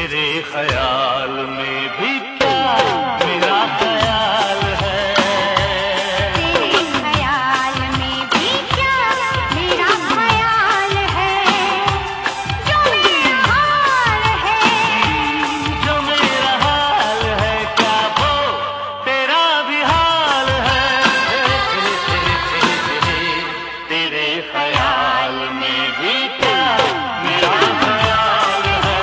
तेरे ख्याल में भी क्या मेरा ख्याल है। तेरे ख्याल में भी क्या मेरा ख्याल है। जो मेरा हाल है, जो मेरा हाल है क्या वो तेरा भी हाल है। तेरे ख्याल में भी क्या मेरा ख्याल है।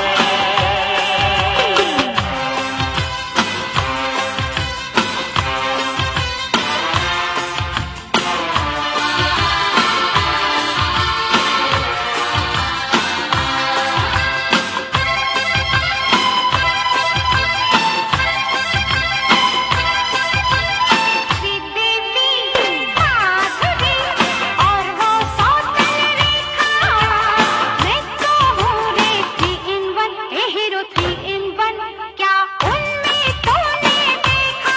श्रीदेवी माधुरी और वो सौतन रेखा। मैं तो हूँ रे 3 in 1, ए हीरो 3 in 1। क्या उनमें तूने देखा।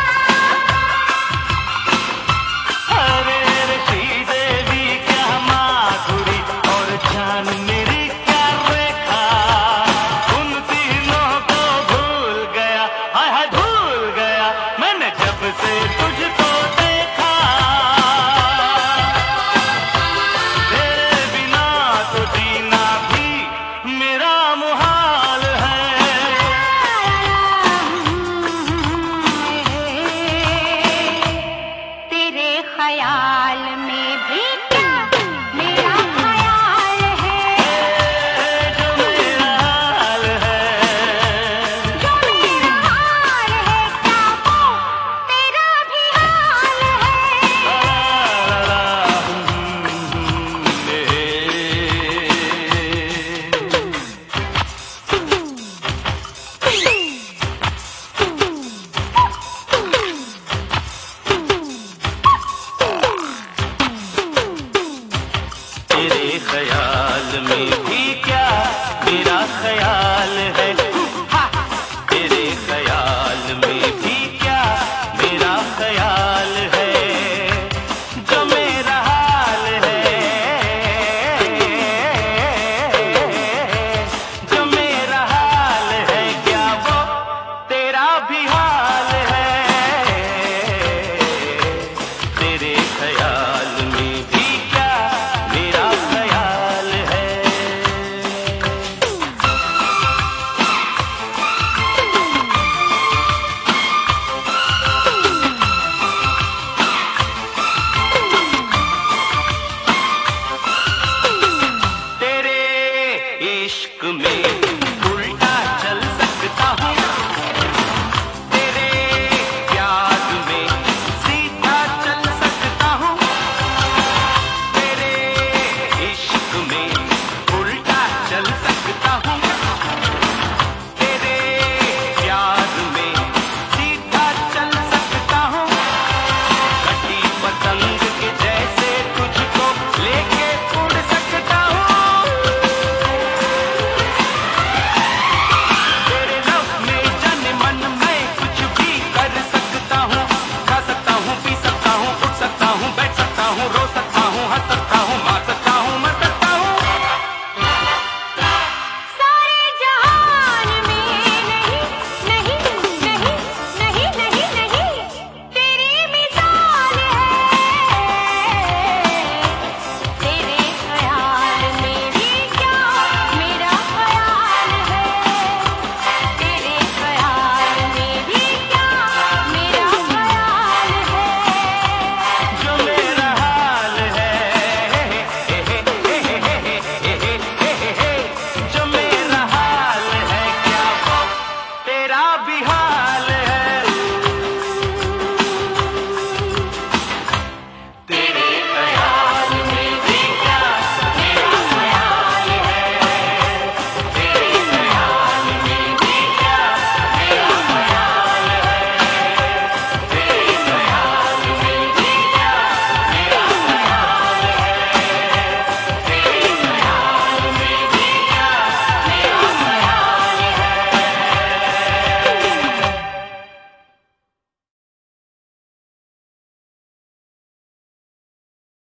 अरे रे श्रीदेवी क्या माधुरी और जान मेरी क्या रेखा। उन तीनों को भूल गया, हाय हाय भूल गया मैंने जब से तुझको देखा। तेरे बिना तो जीना भी मेरा मुहाल है। तेरे ख्याल में भी क्या मेरा ख्याल है। जो मेरा हाल है, जो मेरा हाल है क्या वो तेरा भी हाल है। तेरे ख्याल में भी क्या मेरा ख्याल है।